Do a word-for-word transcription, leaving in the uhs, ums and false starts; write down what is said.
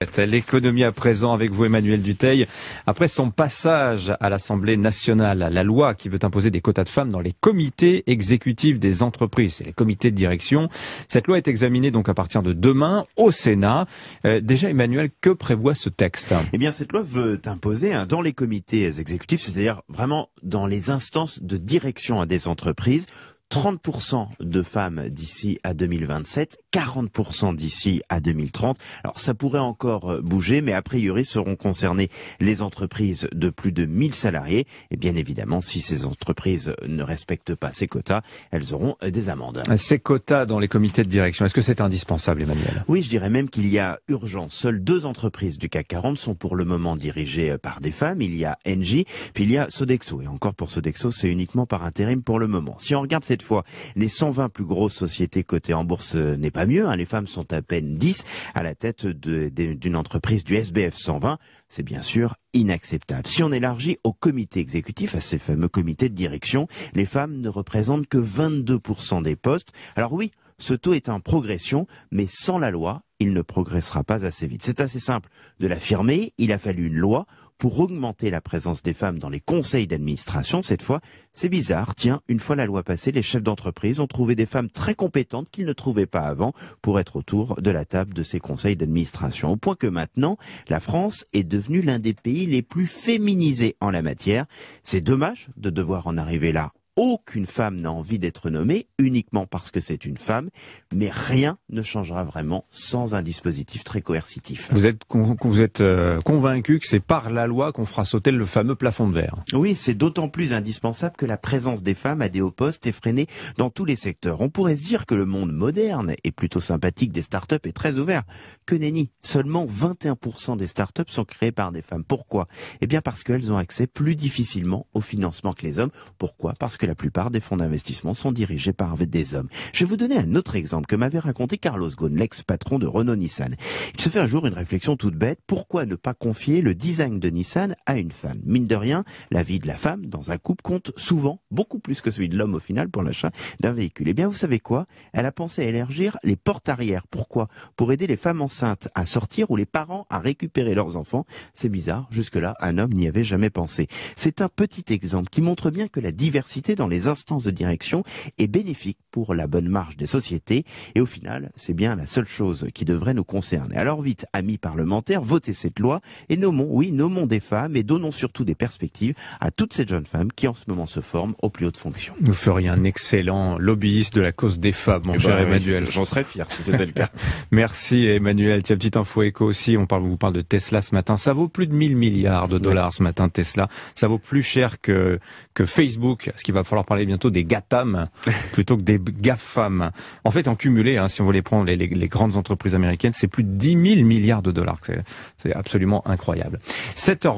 L'économie à présent avec vous, Emmanuel Dutheil. Après son passage à l'Assemblée nationale, la loi qui veut imposer des quotas de femmes dans les comités exécutifs des entreprises et les comités de direction, cette loi est examinée donc à partir de demain au Sénat. Euh, déjà, Emmanuel, que prévoit ce texte? Eh bien, cette loi veut imposer hein, dans les comités exécutifs, c'est-à-dire vraiment dans les instances de direction des entreprises, trente pour cent de femmes d'ici à deux mille vingt-sept, quarante pour cent d'ici à deux mille trente. Alors ça pourrait encore bouger, mais a priori seront concernées les entreprises de plus de mille salariés. Et bien évidemment, si ces entreprises ne respectent pas ces quotas, elles auront des amendes. Ces quotas dans les comités de direction, est-ce que c'est indispensable, Emmanuel? Oui, je dirais même qu'il y a urgence. Seules deux entreprises du C A C quarante sont pour le moment dirigées par des femmes. Il y a Engie, puis il y a Sodexo. Et encore pour Sodexo, c'est uniquement par intérim pour le moment. Si on regarde cette fois les cent vingt plus grosses sociétés cotées en bourse, euh, n'est pas mieux, hein. Les femmes sont à peine dix à la tête de, de, d'une entreprise du S B F cent vingt. C'est bien sûr inacceptable. Si on élargit au comité exécutif, à ces fameux comités de direction, les femmes ne représentent que vingt-deux pour cent des postes. Alors oui, ce taux est en progression, mais sans la loi, il ne progressera pas assez vite. C'est assez simple de l'affirmer, il a fallu une loi pour augmenter la présence des femmes dans les conseils d'administration. Cette fois, c'est bizarre. Tiens, une fois la loi passée, les chefs d'entreprise ont trouvé des femmes très compétentes qu'ils ne trouvaient pas avant pour être autour de la table de ces conseils d'administration. Au point que maintenant, la France est devenue l'un des pays les plus féminisés en la matière. C'est dommage de devoir en arriver là. Aucune femme n'a envie d'être nommée uniquement parce que c'est une femme, mais rien ne changera vraiment sans un dispositif très coercitif. Vous êtes, con, vous êtes euh, convaincu que c'est par la loi qu'on fera sauter le fameux plafond de verre? Oui, c'est d'autant plus indispensable que la présence des femmes à des hauts postes est freinée dans tous les secteurs. On pourrait se dire que le monde moderne et plutôt sympathique des startups est très ouvert. Que nenni, seulement vingt et un pour cent des startups sont créées par des femmes. Pourquoi? Eh bien parce qu'elles ont accès plus difficilement au financement que les hommes. Pourquoi? Parce que la plupart des fonds d'investissement sont dirigés par des hommes. Je vais vous donner un autre exemple que m'avait raconté Carlos Ghosn, l'ex-patron de Renault-Nissan. Il se fait un jour une réflexion toute bête. Pourquoi ne pas confier le design de Nissan à une femme? Mine de rien, la vie de la femme dans un couple compte souvent beaucoup plus que celui de l'homme au final pour l'achat d'un véhicule. Eh bien, vous savez quoi? Elle a pensé à élargir les portes arrière. Pourquoi? Pour aider les femmes enceintes à sortir ou les parents à récupérer leurs enfants. C'est bizarre. Jusque-là, un homme n'y avait jamais pensé. C'est un petit exemple qui montre bien que la diversité dans les instances de direction est bénéfique pour la bonne marche des sociétés. Et au final, c'est bien la seule chose qui devrait nous concerner. Alors vite, amis parlementaires, votez cette loi et nommons, oui, nommons des femmes et donnons surtout des perspectives à toutes ces jeunes femmes qui en ce moment se forment aux plus hautes fonctions. Vous feriez un excellent lobbyiste de la cause des femmes, mon eh cher ben, Emmanuel. J'en serais fier si c'était le cas. Merci Emmanuel. Tiens, petite info éco aussi, on parle, on vous parle de Tesla ce matin. Ça vaut plus de mille milliards de dollars oui. ce matin, Tesla. Ça vaut plus cher que, que Facebook, ce qu'il va falloir parler bientôt des GATAM plutôt que des GAFAM. En fait, en cumulé, hein, si on veut les prendre, les, les, les grandes entreprises américaines, c'est plus de dix mille milliards de dollars. C'est, c'est absolument incroyable. sept heures